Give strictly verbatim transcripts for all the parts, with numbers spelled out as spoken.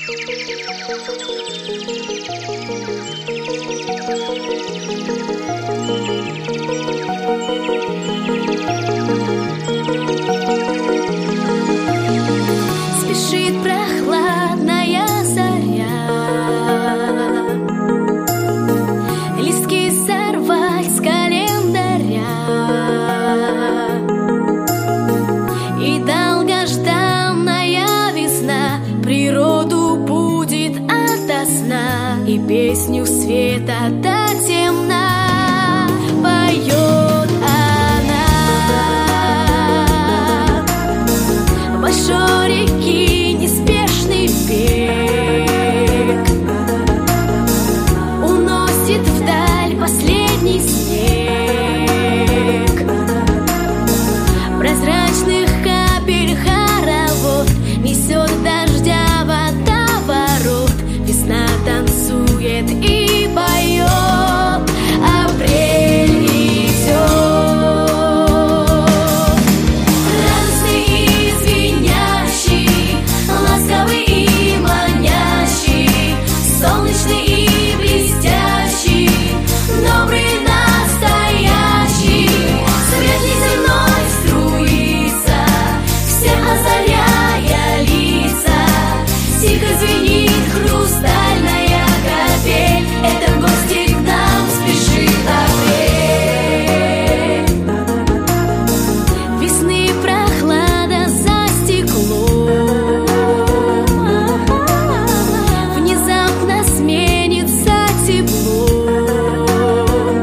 Спешит прохладная заря, листки сорвать с календаря, и долгожданная весна природу будет ото сна, и песню света до темна поет она. В большой реки неспешный бег уносит вдаль последний снег. Прозрачных капель хоровод несет дождя водоворот. Весна танцует и поет, апрель идет. Радостный и звенящий, ласковый и манящий, солнечный и блестящий, добрый настоящий. Свет неземной струится, все озаряя лица. Тихо звенит хрустальная капель, это в гости к нам спешит апрель. Весны прохлада за стеклом внезапно сменится теплом.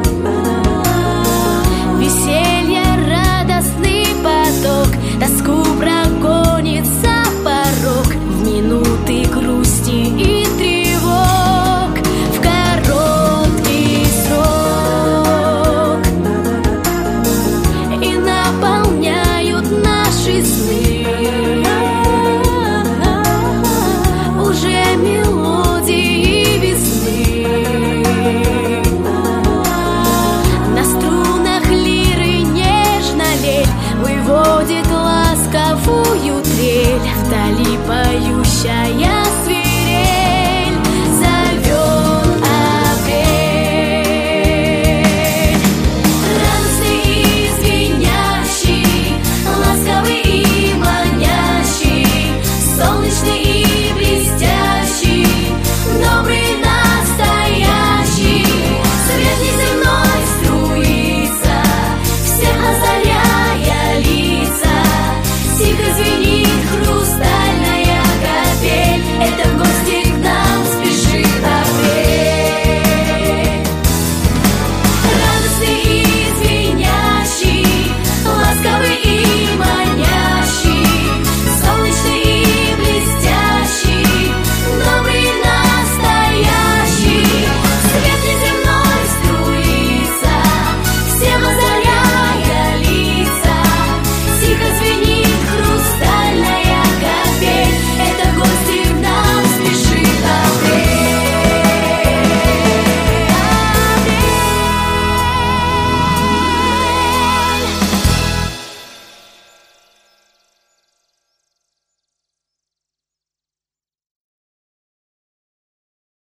Веселье, радостный поток тоску прогонит за порог. В минуты грусти и тревог, в короткий срок, и наполняют наши сны уже мелодии весны. На струнах лиры нежно лель выводит ласковую трель, вдали поющая